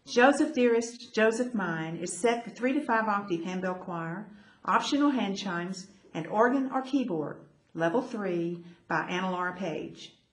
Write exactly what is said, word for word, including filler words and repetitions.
Joseph Dearest, Joseph Mine is set for three to five octave handbell choir, optional hand chimes, and organ or keyboard, level three, by Anna Laura Page.